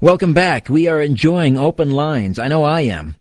Welcome back. We are enjoying Open Lines. I know I am.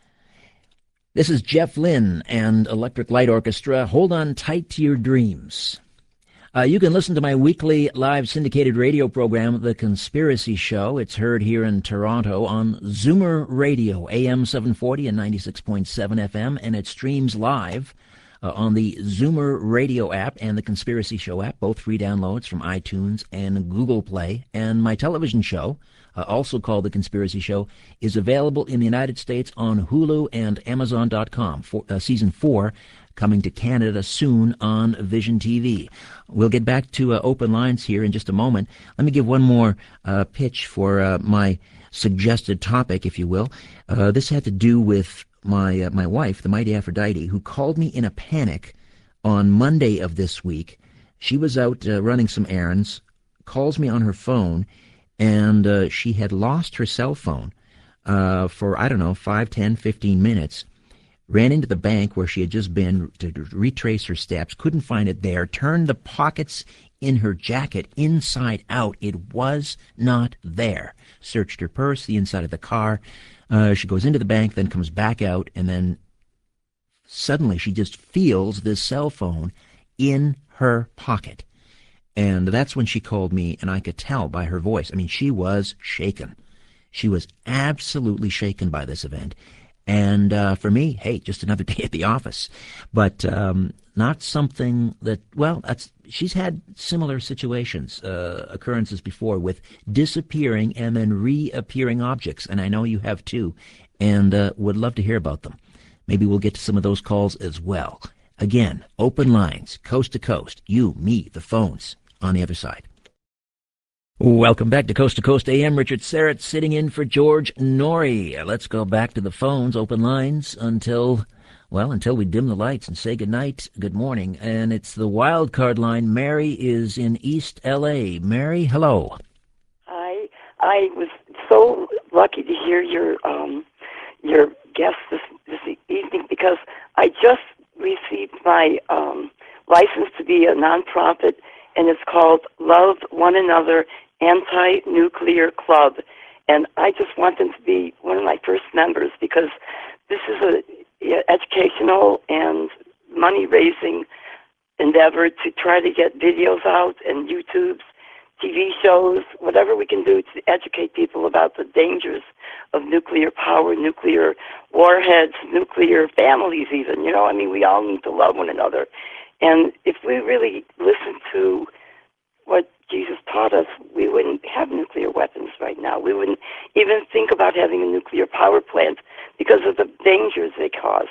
This is Jeff Lynne and Electric Light Orchestra. Hold on tight to your dreams. You can listen to my weekly live syndicated radio program, The Conspiracy Show. It's heard here in Toronto on Zoomer Radio, AM 740 and 96.7 FM, and it streams live on the Zoomer Radio app and the Conspiracy Show app, both free downloads from iTunes and Google Play. And my television show, also called The Conspiracy Show, is available in the United States on Hulu and Amazon.com. Season 4 coming to Canada soon on Vision TV. We'll get back to open lines here in just a moment. Let me give one more pitch for my suggested topic, if you will. This had to do with my wife, the mighty Aphrodite, who called me in a panic on Monday of this week. She was out running some errands, calls me on her phone, and she had lost her cell phone for, 5, 10, 15 minutes. Ran into the bank where she had just been to retrace her steps, couldn't find it there, turned the pockets in her jacket inside out. It was not there. Searched her purse, the inside of the car. She goes into the bank, then comes back out, and then suddenly she just feels this cell phone in her pocket. And that's when she called me, and I could tell by her voice. I mean, she was shaken. She was absolutely shaken by this event. And for me, hey, just another day at the office. But not something that, she's had similar situations, occurrences before with disappearing and then reappearing objects. And I know you have too, and would love to hear about them. Maybe we'll get to some of those calls as well. Again, open lines, coast to coast. You, me, the phones on the other side. Welcome back to Coast AM. Richard Serrett sitting in for George Norrie. Let's go back to the phones, open lines until we dim the lights and say goodnight, good morning. And it's the wild card line. Mary is in East L.A. Mary, hello. Hi. I was so lucky to hear your guest this evening because I just received my license to be a nonprofit, and it's called Love One Another Anti-Nuclear Club. And I just want them to be one of my first members because this is a educational and money-raising endeavor to try to get videos out and YouTubes, TV shows, whatever we can do to educate people about the dangers of nuclear power, nuclear warheads, nuclear families even. We all need to love one another. And if we really listen to what Jesus taught us, we wouldn't have nuclear weapons right now. We wouldn't even think about having a nuclear power plant because of the dangers they cause.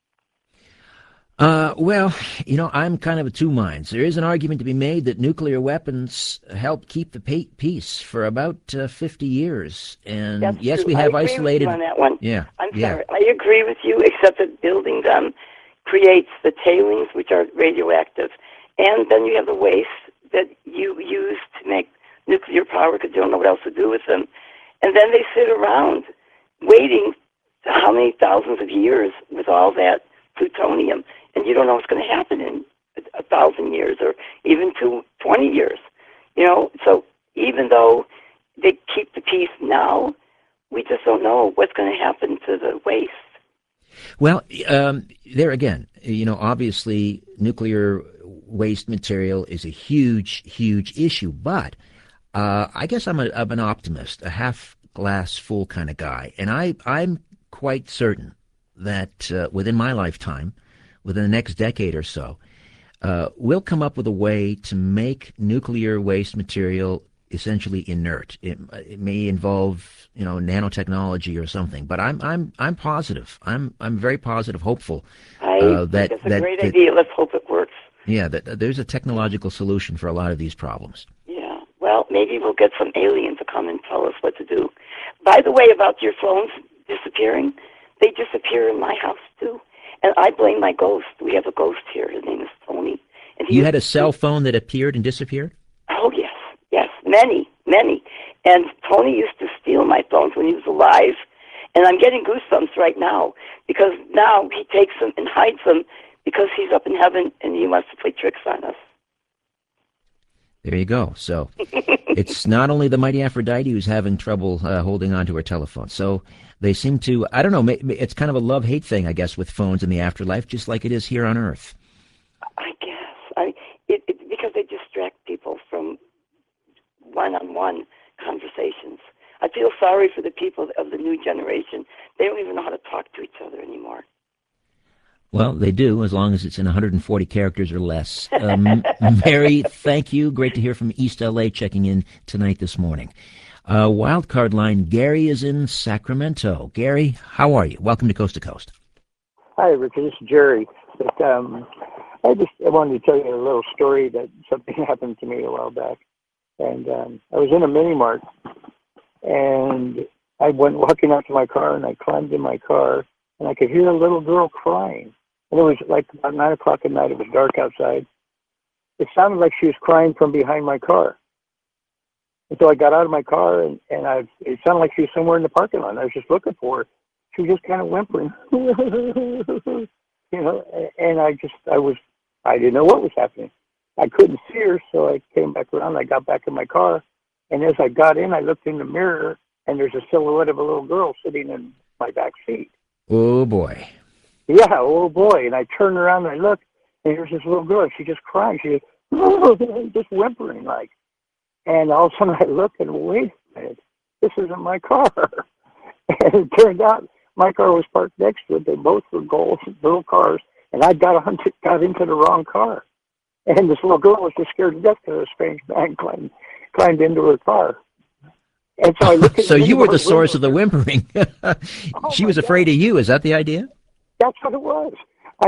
I'm kind of of two minds. There is an argument to be made that nuclear weapons help keep the peace for about 50 years. And That's yes, true. we have I agree isolated. with you on that one. Yeah. I'm sorry. I agree with you, except that building them creates the tailings, which are radioactive, and then you have the waste that you use to make nuclear power because you don't know what else to do with them. And then they sit around waiting how many thousands of years with all that plutonium, and you don't know what's going to happen in 1,000 years or even 20 years. So even though they keep the peace now, we just don't know what's going to happen to the waste. Well, there again, obviously nuclear waste material is a huge, huge issue, but I guess I'm an optimist, a half glass full kind of guy, and I'm quite certain that within my lifetime, within the next decade or so, we'll come up with a way to make nuclear waste material essentially inert. It may involve, nanotechnology or something, but I'm positive. I'm very positive, hopeful. I think it's a great idea. Let's hope it works. Yeah, that there's a technological solution for a lot of these problems. Yeah. Well, maybe we'll get some alien to come and tell us what to do. By the way, about your phones disappearing, they disappear in my house too, and I blame my ghost. We have a ghost here. His name is Tony. And you had a cell phone that appeared and disappeared? Oh yes, many. And Tony used to steal my phones when he was alive, and I'm getting goosebumps right now because now he takes them and hides them because he's up in heaven and he wants to play tricks on us. There you go. So it's not only the mighty Aphrodite who's having trouble holding on to her telephone. So they seem to, I don't know, it's kind of a love-hate thing, I guess, with phones in the afterlife, just like it is here on Earth. I guess. Because they distract people from one-on-one conversations. I feel sorry for the people of the new generation. They don't even know how to talk to each other anymore. Well, they do, as long as it's in 140 characters or less. Mary, thank you. Great to hear from East LA checking in tonight this morning. Wildcard line, Gary is in Sacramento. Gary, how are you? Welcome to Coast to Coast. Hi, Richard. This is Jerry. But, I wanted to tell you a little story that something happened to me a while back. And I was in a mini mart, and I went walking out to my car, and I climbed in my car, and I could hear a little girl crying. And it was like about 9 o'clock at night. It was dark outside. It sounded like she was crying from behind my car. And so I got out of my car, and it sounded like she was somewhere in the parking lot. I was just looking for her. She was just kind of whimpering, and I didn't know what was happening. I couldn't see her, so I came back around. I got back in my car, and as I got in, I looked in the mirror, and there's a silhouette of a little girl sitting in my back seat. Oh, boy. Yeah, oh, boy. And I turned around, and I looked, and there's this little girl. She just crying. She was just whimpering, like. And all of a sudden, I looked, and wait a minute, this isn't my car. And it turned out my car was parked next to it. They both were gold little cars, and I got into the wrong car. And this little girl was just scared to death because a strange man climbed into her car. And so I looked at So you were the source of the whimpering. She was afraid of you. Is that the idea? That's what it was. I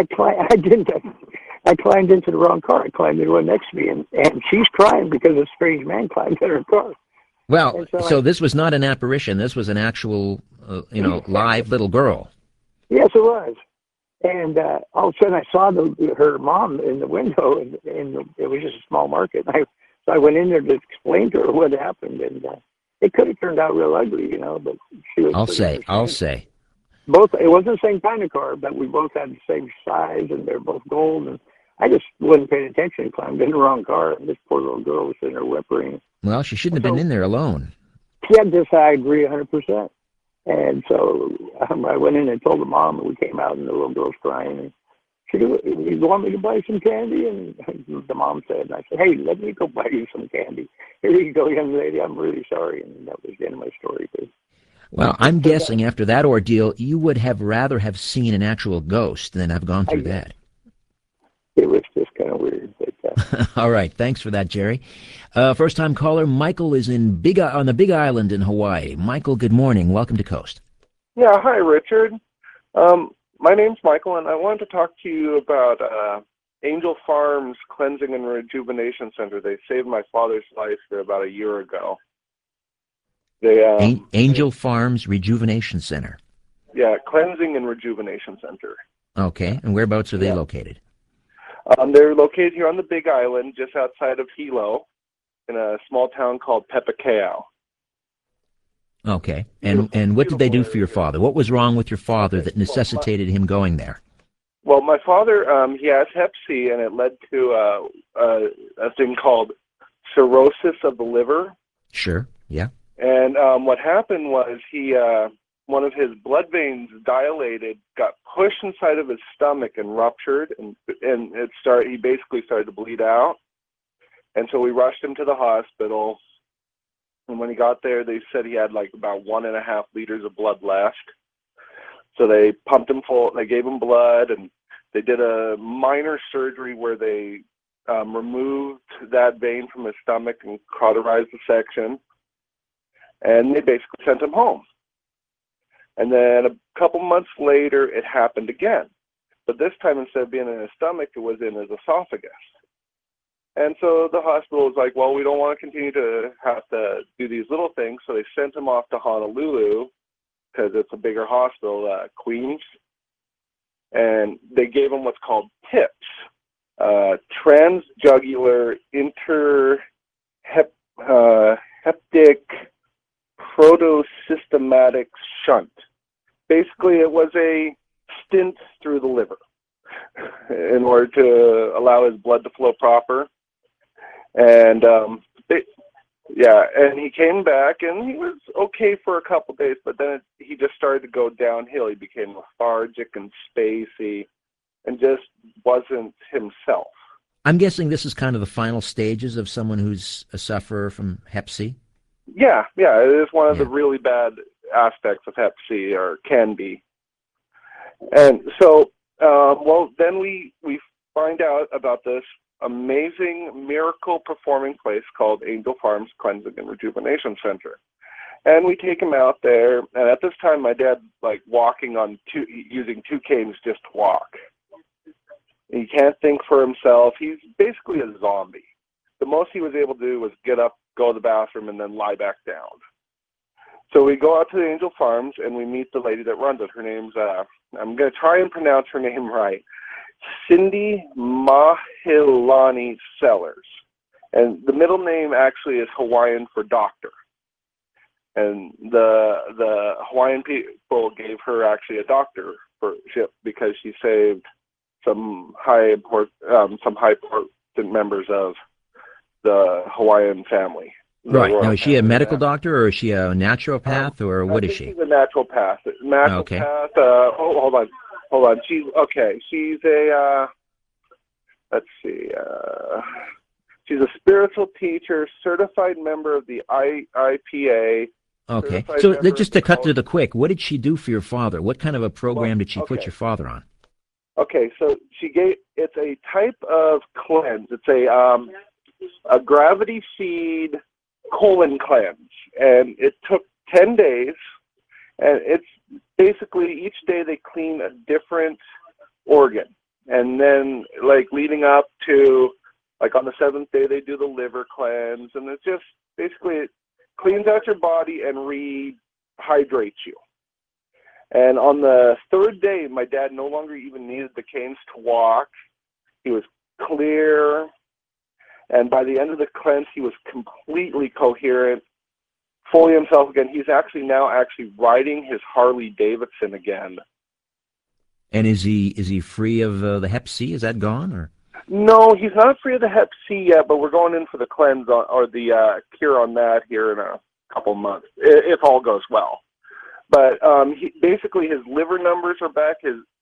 climbed into the wrong car. I climbed into one next to me, and she's crying because a strange man climbed in her car. Well, so this was not an apparition. This was an actual, live little girl. Yes, it was. And all of a sudden, I saw her mom in the window, and it was just a small market. So I went in there to explain to her what happened, and it could have turned out real ugly, but she was. I'll say. Both. It wasn't the same kind of car, but we both had the same size, and they're both gold. And I just wasn't paying attention, climbed in the wrong car, and this poor little girl was sitting there whimpering. Well, she shouldn't have been in there alone. Yeah, I agree 100%. And so I went in and told the mom, and we came out, and the little girl's crying. And she said, "You want me to buy some candy?" And the mom said, and I said, "Hey, let me go buy you some candy. Here you go, young lady. I'm really sorry." And that was the end of my story. Well, I'm guessing after that ordeal, you would have rather have seen an actual ghost than have gone through that. It was just kind of weird. But, all right. Thanks for that, Jerry. First-time caller, Michael is on the Big Island in Hawaii. Michael, good morning. Welcome to Coast. Yeah, hi, Richard. My name's Michael, and I wanted to talk to you about Angel Farms Cleansing and Rejuvenation Center. They saved my father's life there about a year ago. Angel Farms Rejuvenation Center. Yeah, Cleansing and Rejuvenation Center. Okay, and whereabouts are they located? They're located here on the Big Island, just outside of Hilo, in a small town called Pepakeo. Okay, and what did they do for your father? What was wrong with your father that necessitated him going there? Well, my father, he has Hep C, and it led to a thing called cirrhosis of the liver. Sure, yeah. And what happened was one of his blood veins dilated, got pushed inside of his stomach and ruptured, and he basically started to bleed out. And so we rushed him to the hospital. And when he got there, they said he had like about 1.5 liters of blood left. So they pumped him full. They gave him blood, and they did a minor surgery where they removed that vein from his stomach and cauterized the section. And they basically sent him home. And then a couple months later, it happened again. But this time, instead of being in his stomach, it was in his esophagus. And so the hospital was like, well, we don't want to continue to have to do these little things. So they sent him off to Honolulu because it's a bigger hospital, Queens. And they gave him what's called TIPS, transjugular interheptic protosystematic shunt. Basically, it was a stint through the liver in order to allow his blood to flow proper. And and he came back, and he was okay for a couple days, but then he just started to go downhill. He became lethargic and spacey, and just wasn't himself. I'm guessing this is kind of the final stages of someone who's a sufferer from Hep C? Yeah, it is one of the really bad aspects of Hep C, or can be. And so, then we find out about this amazing miracle performing place called Angel Farms Cleansing and Rejuvenation Center. And we take him out there, and at this time my dad walking on using two canes just to walk. He can't think for himself. He's basically a zombie. The most he was able to do was get up, go to the bathroom, and then lie back down. So we go out to the Angel Farms, and we meet the lady that runs it. Her name's, I'm going to try and pronounce her name right, Cindy Mahilani Sellers. And the middle name actually is Hawaiian for doctor. And the Hawaiian people gave her actually a doctorship because she saved some high important members of the Hawaiian family. Right. Now, is she a medical doctor, or is she a naturopath, or what is she? She's a naturopath. Okay. Hold on. She's a, let's see, she's a spiritual teacher, certified member of the IPA. Okay. So just to cut to the quick, what did she do for your father? What kind of a program did she put your father on? Okay, so it's a type of cleanse. It's a gravity feed colon cleanse, and it took 10 days, and it's basically each day they clean a different organ, and then leading up to on the 7th day they do the liver cleanse, and it's just basically it cleans out your body and rehydrates you. And on the 3rd day, my dad no longer even needed the canes to walk. He was clear. And by the end of the cleanse, he was completely coherent, fully himself again. He's now riding his Harley Davidson again. And is he free of the Hep C? Is that gone, or? No, he's not free of the Hep C yet, but we're going in for the cleanse or the cure on that here in a couple months, if all goes well. But basically his liver numbers are back.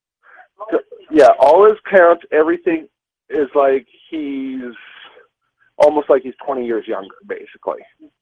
All his counts, everything is he's almost he's 20 years younger, basically.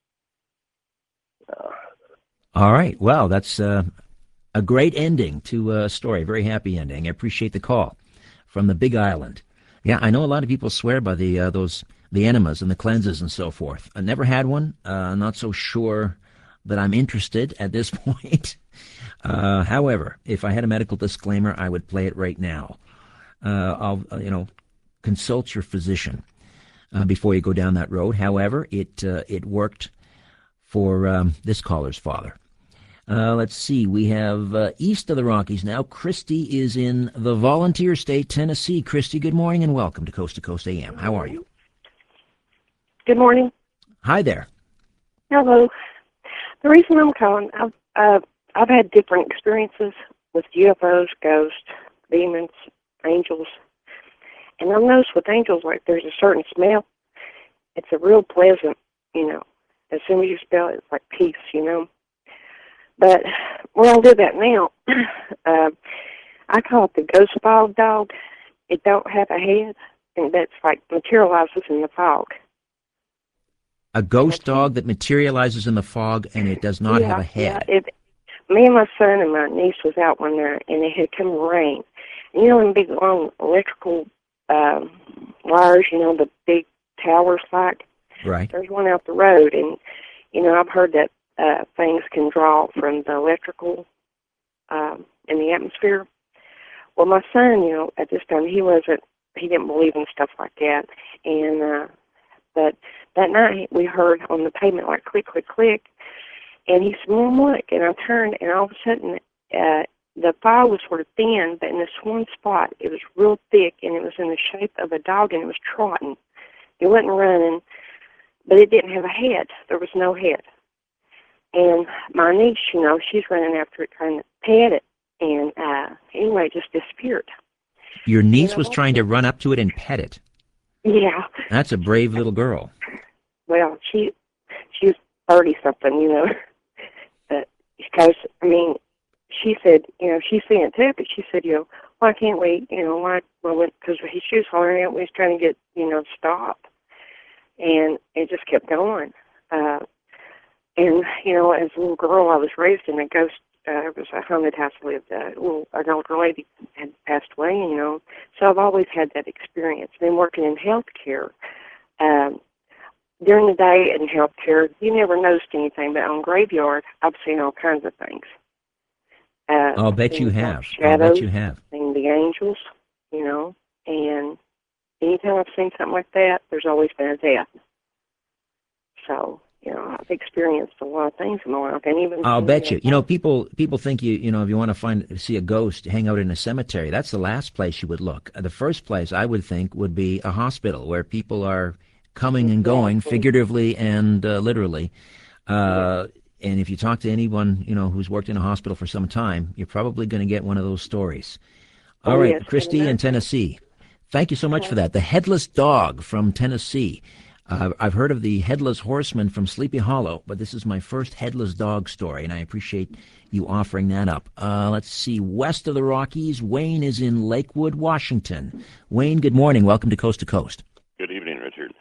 All right. Well, that's a great ending to a story. Very happy ending. I appreciate the call from the Big Island. Yeah, I know a lot of people swear by the enemas and the cleanses and so forth. I never had one. Not so sure that I'm interested at this point. However, if I had a medical disclaimer, I would play it right now. I'll consult your physician before you go down that road. However, it worked for this caller's father. Let's see. We have east of the Rockies now. Christy is in the Volunteer State, Tennessee. Christy, good morning and welcome to Coast AM. How are you? Good morning. Hi there. Hello. The reason I'm calling, I've had different experiences with UFOs, ghosts, demons, angels, and I've noticed with angels, there's a certain smell. It's a real pleasant, as soon as you smell it, it's like peace, But where I live at now, I call it the ghost fog dog. It don't have a head, and that's materializes in the fog. A ghost dog that materializes in the fog, and it does not have a head. Yeah. Me and my son and my niece was out one night, and it had come to rain. And them big, long electrical wires, the big towers Right. There's one out the road, and, I've heard that things can draw from the electrical in the atmosphere. Well, my son, at this time, he didn't believe in stuff like that. And, but that night we heard on the pavement click, click, click. And he said, Mom, look. And I turned, and all of a sudden the fog was sort of thin, but in this one spot it was real thick, and it was in the shape of a dog, and it was trotting. It wasn't running, but it didn't have a head. There was no head. And my niece, she's running after it, trying to pet it. And anyway, it just disappeared. Your niece was trying to run up to it and pet it. Yeah. That's a brave little girl. Well, she's 30 something, but because I mean, she said, she's seeing it too, but she said, why can't we, why? Well, because she was hollering at, we was trying to get, stop, and it just kept going. And as a little girl, I was raised in a ghost. It was a haunted house. Lived an older lady had passed away. So I've always had that experience. Then working in healthcare. During the day in healthcare, you never noticed anything, but on graveyard, I've seen all kinds of things. I'll bet you have. Shadows, I'll bet you have. Seen the angels, and anytime I've seen something like that, there's always been a death. So, I've experienced a lot of things in my life, and even I'll bet you. People think if you want to see a ghost, hang out in a cemetery. That's the last place you would look. The first place I would think would be a hospital, where people are coming and going, figuratively and literally. And if you talk to anyone who's worked in a hospital for some time, you're probably going to get one of those stories. All right, yes, Christy in Tennessee. Thank you so much for that. The headless dog from Tennessee. I've heard of the headless horseman from Sleepy Hollow, but this is my first headless dog story, and I appreciate you offering that up. Let's see. West of the Rockies, Wayne is in Lakewood, Washington. Wayne, good morning. Welcome to Coast to Coast. Good evening, Richard.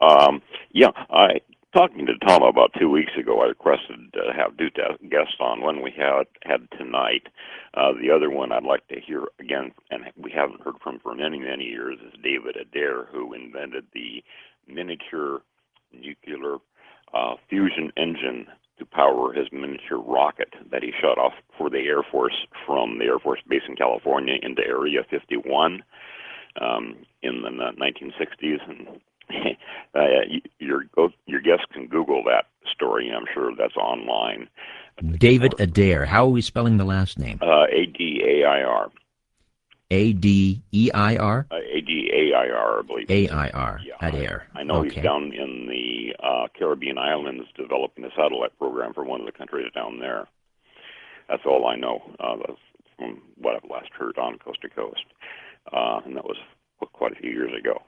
Talking to Tom about 2 weeks ago, I requested to have two guests on. One we had tonight. The other one I'd like to hear again, and we haven't heard from for many, many years, is David Adair, who invented the miniature nuclear fusion engine to power his miniature rocket that he shot off for the Air Force from the Air Force Base in California into Area 51 in the 1960s. And your guests can Google that story. I'm sure that's online. David Adair. How are we spelling the last name? Adair. Adeir? Adair, I believe. Air. Yeah, Adair. I know he's down in the Caribbean islands developing a satellite program for one of the countries down there. That's all I know. That's from what I've last heard on Coast to Coast. And that was quite a few years ago.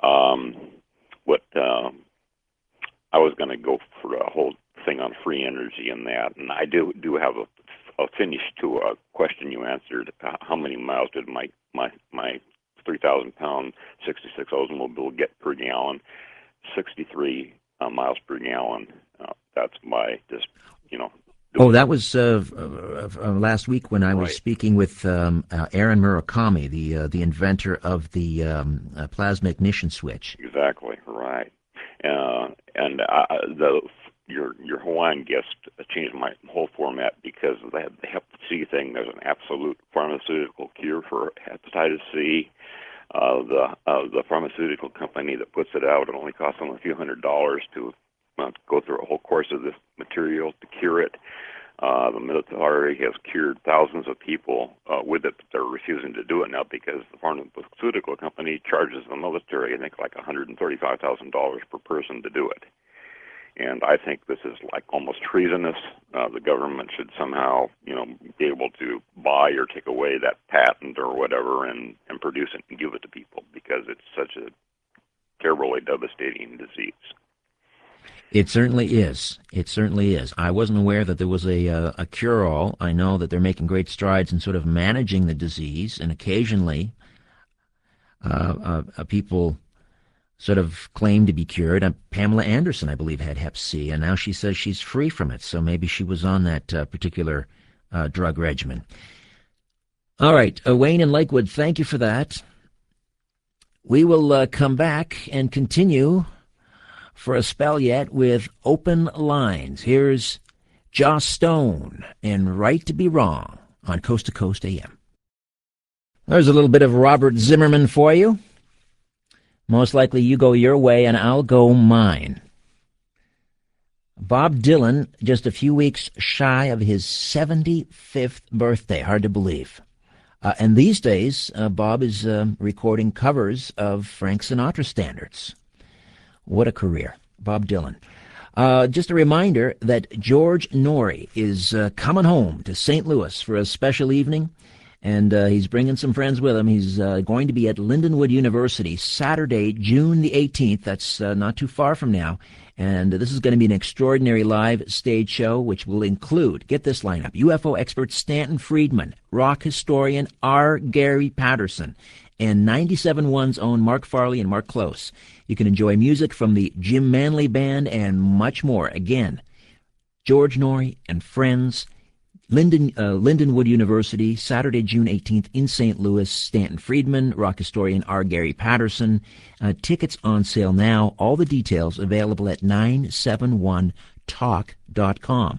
I was going to go for a whole thing on free energy and that, and I do have a finish to a question you answered. How many miles did my 3,000-pound 66 Oldsmobile get per gallon? 63 miles per gallon. That's my that was last week when I was speaking with Aaron Murakami, the inventor of the plasma ignition switch. Exactly right. Your Hawaiian guest changed my whole format because of the Hep C thing. There's an absolute pharmaceutical cure for hepatitis C. The pharmaceutical company that puts it out, it only costs them a few $100s to go through a whole course of this material to cure it. The military has cured thousands of people with it, but they're refusing to do it now because the pharmaceutical company charges the military, I think, like $135,000 per person to do it. And I think this is like almost treasonous. The government should somehow, be able to buy or take away that patent or whatever and produce it and give it to people because it's such a terribly devastating disease. It certainly is. It certainly is. I wasn't aware that there was a cure-all. I know that they're making great strides in sort of managing the disease, and occasionally people sort of claim to be cured. Pamela Anderson, I believe, had Hep C, and now she says she's free from it, so maybe she was on that particular drug regimen. All right, Wayne in Lakewood, thank you for that. We will come back and continue for a spell yet with Open Lines. Here's Joss Stone and Right to Be Wrong on Coast to Coast AM. There's a little bit of Robert Zimmerman for you. Most likely you go your way and I'll go mine. Bob Dylan, just a few weeks shy of his 75th birthday. Hard to believe. And these days, Bob is recording covers of Frank Sinatra standards. What a career. Bob Dylan. Just a reminder that George Norrie is coming home to St. Louis for a special evening, And he's bringing some friends with him. He's going to be at Lindenwood University Saturday, June the 18th. That's not too far from now. And this is going to be an extraordinary live stage show, which will include, get this lineup, UFO expert Stanton Friedman, rock historian R. Gary Patterson, and 97.1's own Mark Farley and Mark Close. You can enjoy music from the Jim Manley Band and much more. Again, George Norrie and friends, Lindenwood University, Saturday, June 18th in St. Louis. Stanton Friedman, rock historian R. Gary Patterson. Tickets on sale now. All the details available at 971talk.com.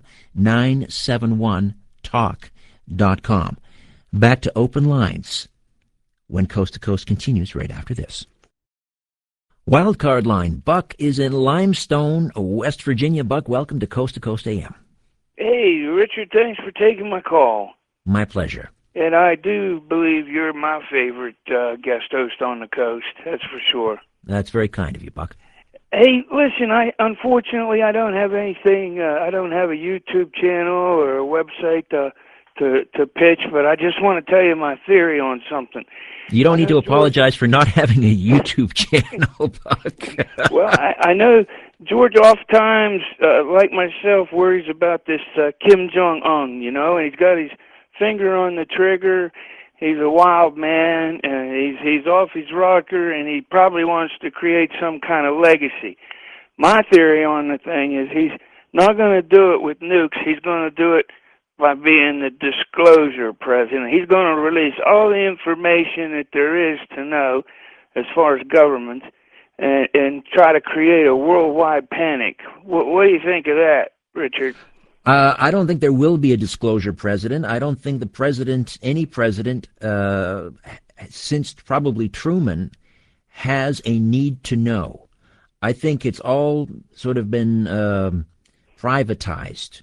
971talk.com. Back to Open Lines when Coast to Coast continues right after this. Wildcard line. Buck is in Limestone, West Virginia. Buck, welcome to Coast AM. Hey, Richard, thanks for taking my call. My pleasure. And I do believe you're my favorite guest host on the coast, that's for sure. That's very kind of you, Buck. Hey, listen, unfortunately I don't have anything, I don't have a YouTube channel or a website to pitch, but I just want to tell you my theory on something. You don't need to apologize for not having a YouTube channel, Buck. Well, I know George oftentimes, like myself, worries about this Kim Jong-un, and he's got his finger on the trigger. He's a wild man, and he's off his rocker, and he probably wants to create some kind of legacy. My theory on the thing is he's not going to do it with nukes. He's going to do it by being the disclosure president. He's going to release all the information that there is to know as far as government and try to create a worldwide panic. What do you think of that, Richard? I don't think there will be a disclosure president. I don't think any president, since probably Truman, has a need to know. I think it's all sort of been privatized.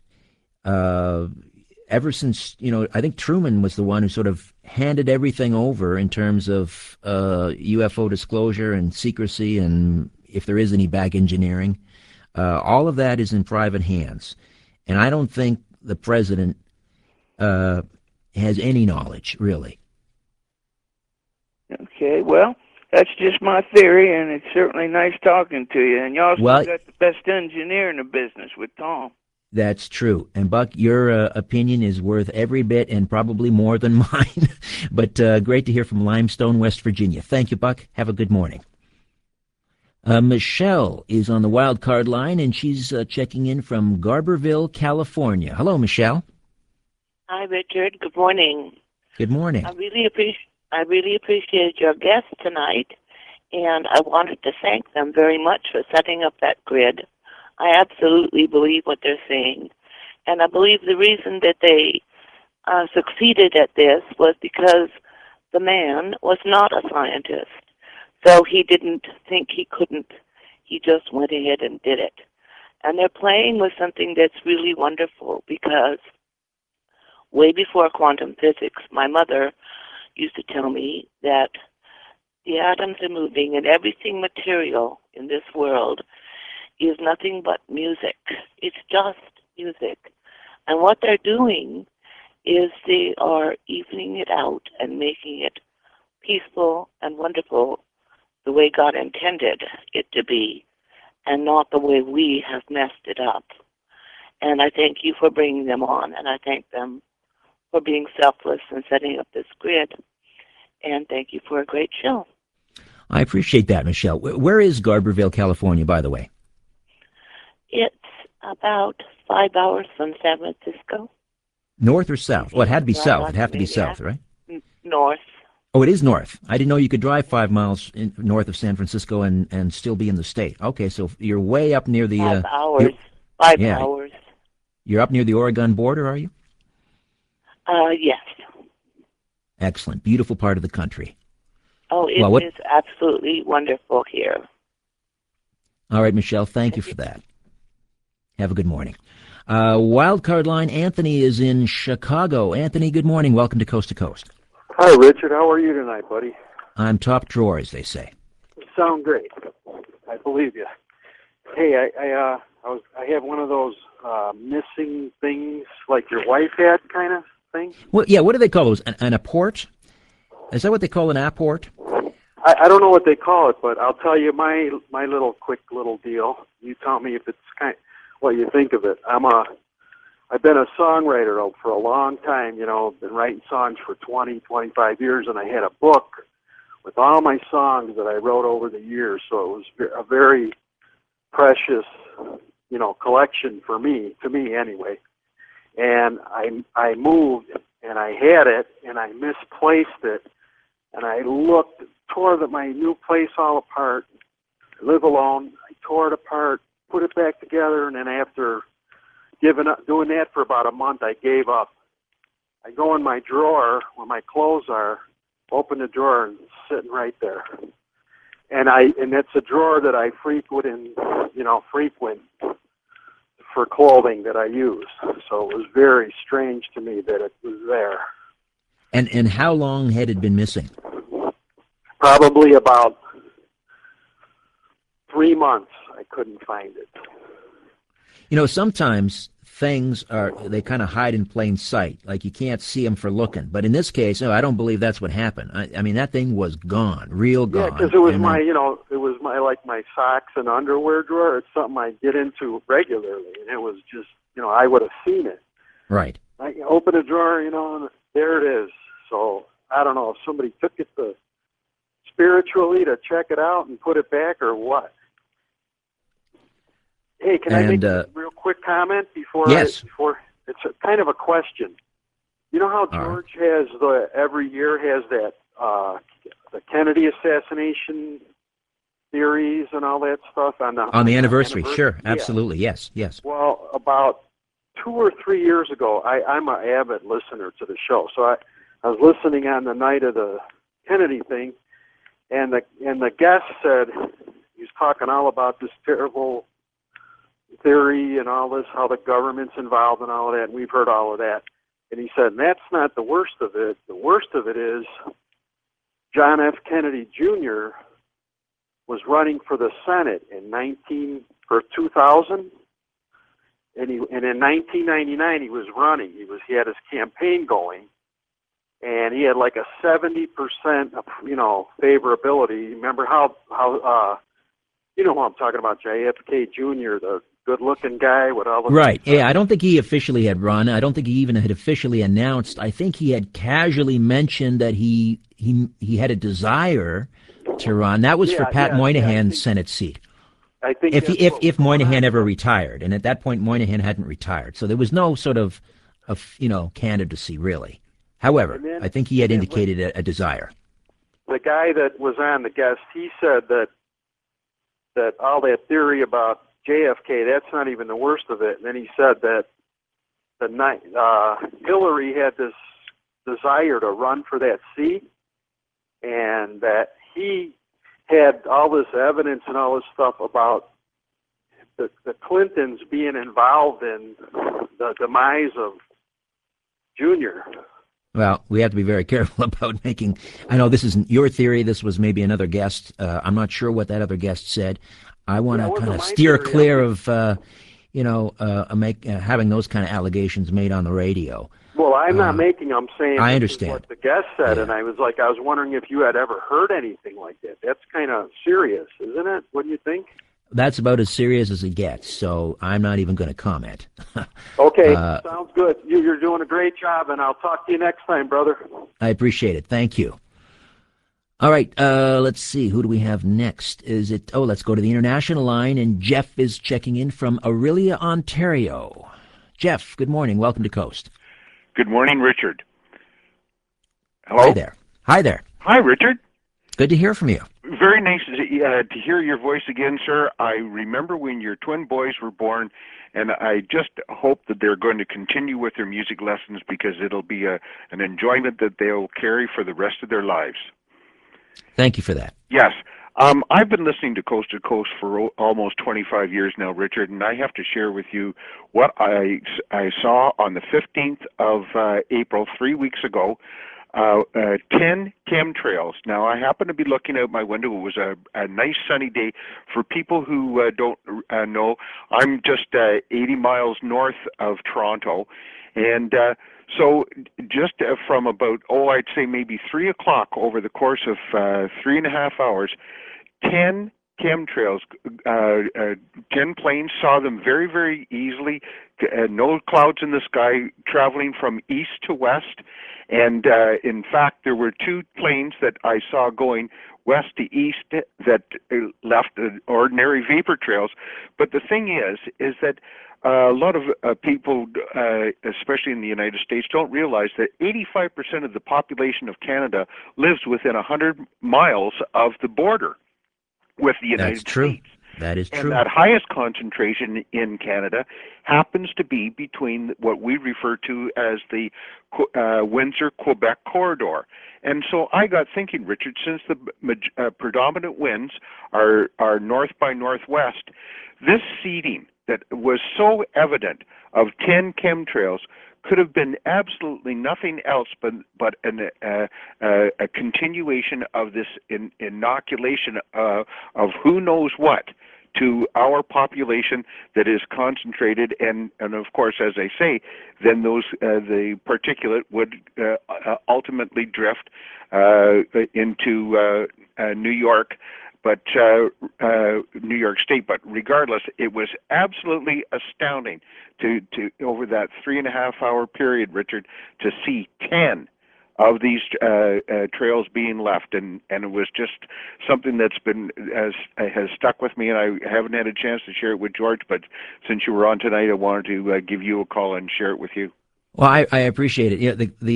Ever since, I think Truman was the one who sort of handed everything over in terms of UFO disclosure and secrecy, and if there is any back engineering. All of that is in private hands. And I don't think the president has any knowledge, really. Okay, well, that's just my theory, and it's certainly nice talking to you. And you also got the best engineer in the business with Tom. That's true. And, Buck, your opinion is worth every bit and probably more than mine. But great to hear from Limestone, West Virginia. Thank you, Buck. Have a good morning. Michelle is on the wild card line, and she's checking in from Garberville, California. Hello, Michelle. Hi, Richard. Good morning. Good morning. I really appreciated your guest tonight, and I wanted to thank them very much for setting up that grid. I absolutely believe what they're saying, and I believe the reason that they succeeded at this was because the man was not a scientist. So he didn't think he couldn't. He just went ahead and did it. And they're playing with something that's really wonderful because way before quantum physics, my mother used to tell me that the atoms are moving and everything material in this world is nothing but music. It's just music. And what they're doing is they are evening it out and making it peaceful and wonderful the way God intended it to be, and not the way we have messed it up. And I thank you for bringing them on, and I thank them for being selfless and setting up this grid. And thank you for a great show. I appreciate that, Michelle. Where is Garberville, California, by the way? It's about 5 hours from San Francisco. North or south? Well, it had to be south. It'd have to be south, right? North. Oh, it is north. I didn't know you could drive 5 miles north of San Francisco and still be in the state. Okay, so you're way up near the... 5 hours. 5 hours. You're up near the Oregon border, are you? Yes. Excellent. Beautiful part of the country. Oh, it is absolutely wonderful here. All right, Michelle, thank you for that. Have a good morning. Wildcard line, Anthony is in Chicago. Anthony, good morning. Welcome to Coast. Hi, Richard. How are you tonight, buddy? I'm top drawer, as they say. You sound great. I believe you. Hey, I have one of those missing things like your wife had, kind of. thing? Well, yeah, what do they call those? An apport? Is that what they call an apport? I don't know what they call it, but I'll tell you my little quick little deal. You tell me if it's what you think of it. I've been a songwriter for a long time, been writing songs for 20, 25 years, and I had a book with all my songs that I wrote over the years, so it was a very precious, collection to me anyway. And I moved, and I had it, and I misplaced it, and I tore my new place all apart. I live alone. I tore it apart, put it back together, and then after doing that for about a month, I gave up. I go in my drawer where my clothes are, open the drawer, and it's sitting right there. And it's a drawer that I frequent for clothing that I use. So it was very strange to me that it was there. And how long had it been missing? Probably about 3 months. I couldn't find it. Sometimes things they kind of hide in plain sight, like you can't see them for looking. But in this case, I don't believe that's what happened. I mean, that thing was gone, real gone. Yeah, because it was my socks and underwear drawer. It's something I get into regularly, and it was just, I would have seen it. Right. I open a drawer, and there it is. So I don't know if somebody took it spiritually to check it out and put it back or what. Hey, can I make a real quick comment before? Yes. It's kind of a question. You know how George has every year has that the Kennedy assassination theories and all that stuff on the anniversary? Sure, absolutely, yes. Well, about 2 or 3 years ago, I'm an avid listener to the show, so I was listening on the night of the Kennedy thing, and the guest said he was talking all about this terrible theory and all this, how the government's involved and all of that, and we've heard all of that. And he said, and that's not the worst of it. The worst of it is John F. Kennedy Jr. was running for the Senate in 2000, and in 1999 he was running. He had his campaign going, and he had like a 70%, favorability. Remember how you know who I'm talking about, JFK Jr., the good-looking guy with all the... Right, yeah, I don't think he officially had run. I don't think he even had officially announced. I think he had casually mentioned that he had a desire to run. That was for Pat Moynihan's Senate seat. I think if Moynihan ever retired, and at that point Moynihan hadn't retired, so there was no sort of candidacy, really. However, I think he had indicated a desire. The guy that was on the guest, he said that all that theory about JFK, that's not even the worst of it. And then he said that Hillary had this desire to run for that seat, and that he had all this evidence and all this stuff about the Clintons being involved in the demise of Junior. Well, we have to be very careful about making... I know this isn't your theory. This was maybe another guest. I'm not sure what that other guest said. I want to kind of steer clear of, having those kind of allegations made on the radio. Well, I'm not making them. Saying I understand what the guest said, and I was wondering if you had ever heard anything like that. That's kind of serious, isn't it? What do you think? That's about as serious as it gets, so I'm not even going to comment. Okay, sounds good. You're doing a great job, and I'll talk to you next time, brother. I appreciate it. Thank you. All right, let's see. Who do we have next? Let's go to the international line, and Jeff is checking in from Orillia, Ontario. Jeff, good morning. Welcome to Coast. Good morning, Richard. Hello? Hi there. Hi, Richard. Good to hear from you. Very nice to hear your voice again, sir. I remember when your twin boys were born, and I just hope that they're going to continue with their music lessons because it'll be an enjoyment that they'll carry for the rest of their lives. Thank you for that. Yes. I've been listening to Coast for almost 25 years now, Richard, and I have to share with you what I saw on the 15th of April, 3 weeks ago, 10 chemtrails. Now, I happened to be looking out my window. It was a nice sunny day. For people who don't know, I'm just 80 miles north of Toronto, and So just from about, I'd say maybe 3 o'clock over the course of 3.5 hours, 10 chemtrails, 10 planes saw them very, very easily, no clouds in the sky, traveling from east to west. And in fact, there were 2 planes that I saw going west to east that left ordinary vapor trails. But the thing is that a lot of people, especially in the United States, don't realize that 85% of the population of Canada lives within 100 miles of the border with the United That's true. States. That is And true. that highest concentration in Canada happens to be between what we refer to as the Windsor-Quebec corridor. And so I got thinking, Richard, since the predominant winds are north by northwest, this seeding that was so evident of 10 chemtrails could have been absolutely nothing else but a continuation of this inoculation of who knows what to our population that is concentrated, and of course, as I say, then the particulate would ultimately drift into New York. But New York State. But regardless, it was absolutely astounding to over that 3.5 hour period, Richard, to see 10 of these trails being left, and it was just something that's has stuck with me, and I haven't had a chance to share it with George. But since you were on tonight, I wanted to give you a call and share it with you. Well, I appreciate it. Yeah,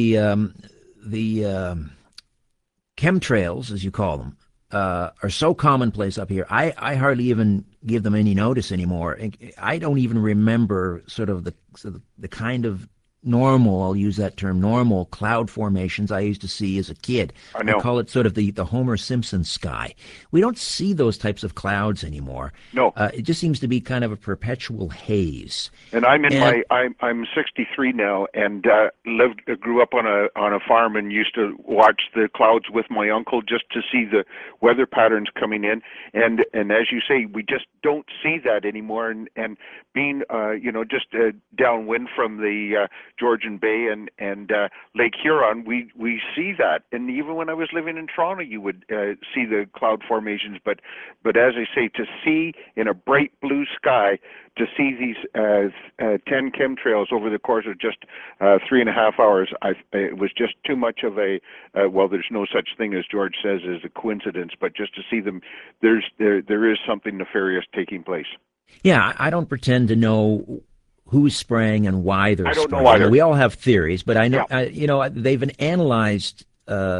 the chemtrails, as you call them, are so commonplace up here. I hardly even give them any notice anymore. I don't even remember sort of the kind of normal, I'll use that term, normal cloud formations I used to see as a kid. I know. I call it sort of the Homer Simpson sky. We don't see those types of clouds anymore. No. It just seems to be kind of a perpetual haze. And I'm 63 now, and grew up on a farm and used to watch the clouds with my uncle just to see the weather patterns coming in. And as you say, we just don't see that anymore. And being just downwind from the Georgian Bay and Lake Huron, we see that. And even when I was living in Toronto, you would see the cloud formations. But as I say, to see in a bright blue sky, to see these 10 chemtrails over the course of just 3.5 hours, it was just too much of a, there's no such thing as George says as a coincidence, but just to see them, there is something nefarious taking place. Yeah, I don't pretend to know who's spraying and why they're spraying. I don't know either. We all have theories, but I know, Yeah. They've analyzed,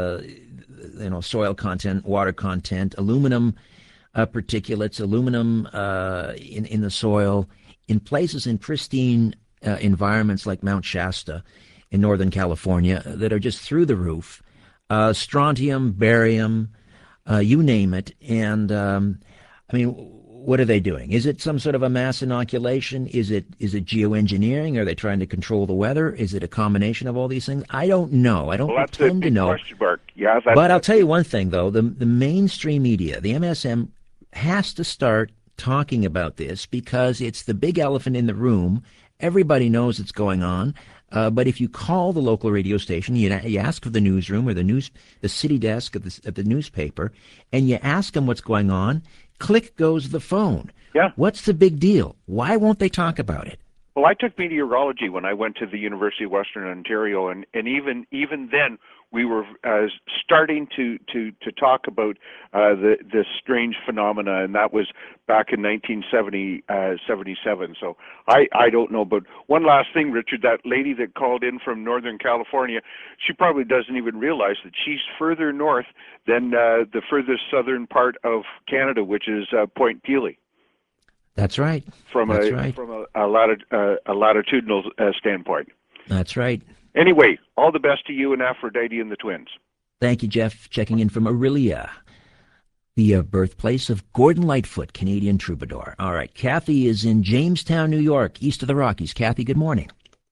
soil content, water content, aluminum particulates, aluminum in the soil, in places in pristine environments like Mount Shasta in Northern California that are just through the roof. Strontium, barium, you name it. And what are they doing? Is it some sort of a mass inoculation? Is it geoengineering? Are they trying to control the weather? Is it a combination of all these things? I don't know. I don't pretend to know. Question mark. Yeah, but I'll tell you one thing, though. The mainstream media, the MSM, has to start talking about this because it's the big elephant in the room. Everybody knows it's going on. But if you call the local radio station, you ask for the newsroom or the city desk of the newspaper, and you ask them what's going on, click goes the phone. Yeah. What's the big deal? Why won't they talk about it? Well, I took meteorology when I went to the University of Western Ontario, and even then we were starting to talk about this strange phenomena, and that was back in 1977. So I don't know. But one last thing, Richard, that lady that called in from Northern California, she probably doesn't even realize that she's further north than the furthest southern part of Canada, which is Point Pelee. That's right. From a latitudinal standpoint. That's right. Anyway, all the best to you and Aphrodite and the twins. Thank you, Jeff. Checking in from Orillia, the birthplace of Gordon Lightfoot, Canadian troubadour. All right, Kathy is in Jamestown, New York, east of the Rockies. Kathy, good morning.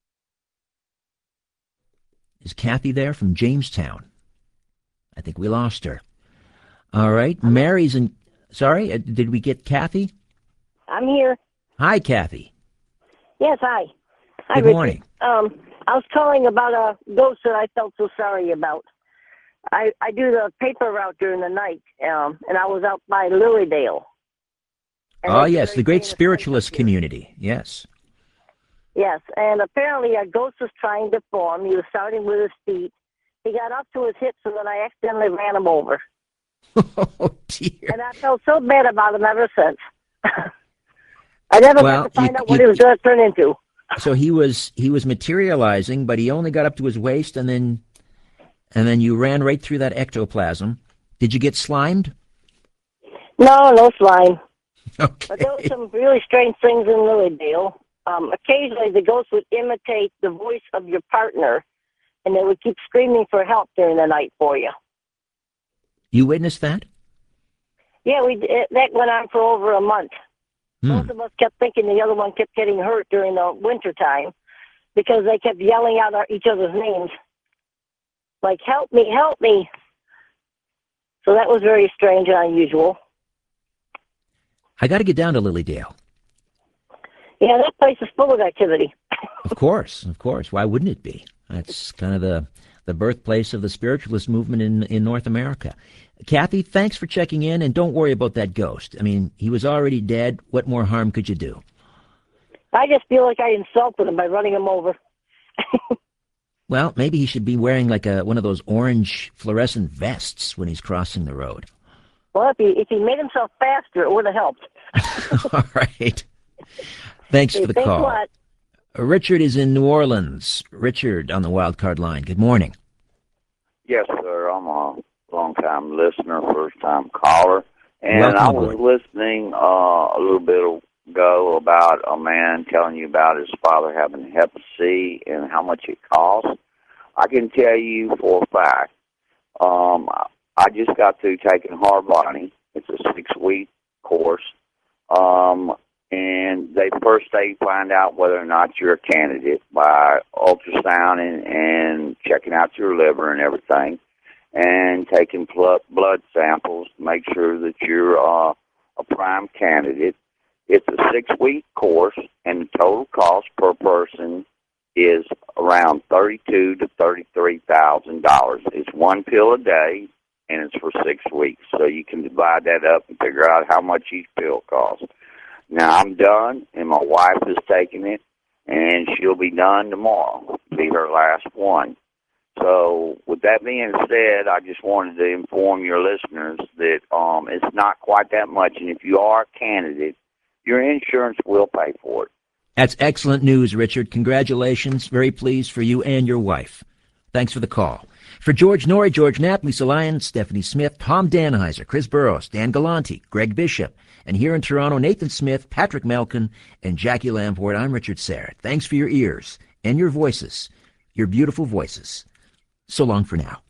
Is Kathy there from Jamestown? I think we lost her. All right, Mary's in... Sorry, did we get Kathy? I'm here. Hi, Kathy. Yes, hi. Hi, Good Richard. morning. I was calling about a ghost that I felt so sorry about. I do the paper route during the night, and I was out by Lilydale. Oh, yes, the great spiritualist community, yes. Yes, and apparently a ghost was trying to form. He was starting with his feet. He got up to his hips, and then I accidentally ran him over. Oh, dear. And I felt so bad about him ever since. I never got to find out what he was going to turn into. So he was materializing, but he only got up to his waist, and then you ran right through that ectoplasm. Did you get slimed? No slime. Okay. But there were some really strange things in Lilydale. Occasionally, the ghost would imitate the voice of your partner, and they would keep screaming for help during the night for you. You witnessed that? Yeah, that went on for over a month. Both of us kept thinking the other one kept getting hurt during the winter time because they kept yelling out each other's names. Like, help me, help me. So that was very strange and unusual. I got to get down to Lilydale. Yeah, that place is full of activity. Of course. Why wouldn't it be? That's kind of the birthplace of the spiritualist movement in North America. Kathy, thanks for checking in, and don't worry about that ghost. I mean, he was already dead. What more harm could you do? I just feel like I insulted him by running him over. Well, maybe he should be wearing like one of those orange fluorescent vests when he's crossing the road. Well, if he made himself faster, it would have helped. All right. Thanks for the call. What? Richard is in New Orleans. Richard on the wild card line. Good morning. Yes, sir. I'm a long-time listener, first-time caller. And Welcome I aboard. was listening a little bit ago about a man telling you about his father having Hep C and how much it costs. I can tell you for a fact, I just got through taking Harvoni. It's a 6-week course. And they find out whether or not you're a candidate by ultrasound and checking out your liver and everything, and taking blood samples to make sure that you're a prime candidate. It's a 6-week course, and the total cost per person is around $32,000 to $33,000. It's one pill a day, and it's for 6 weeks. So you can divide that up and figure out how much each pill costs. Now, I'm done, and my wife is taking it, and she'll be done tomorrow. It'll be her last one. So, with that being said, I just wanted to inform your listeners that it's not quite that much, and if you are a candidate, your insurance will pay for it. That's excellent news, Richard. Congratulations. Very pleased for you and your wife. Thanks for the call. For George Norrie, George Knapp, Lisa Lyon, Stephanie Smith, Tom Danheiser, Chris Burrows, Dan Galanti, Greg Bishop, and here in Toronto, Nathan Smith, Patrick Malkin, and Jackie Lamport, I'm Richard Serra. Thanks for your ears and your voices, your beautiful voices. So long for now.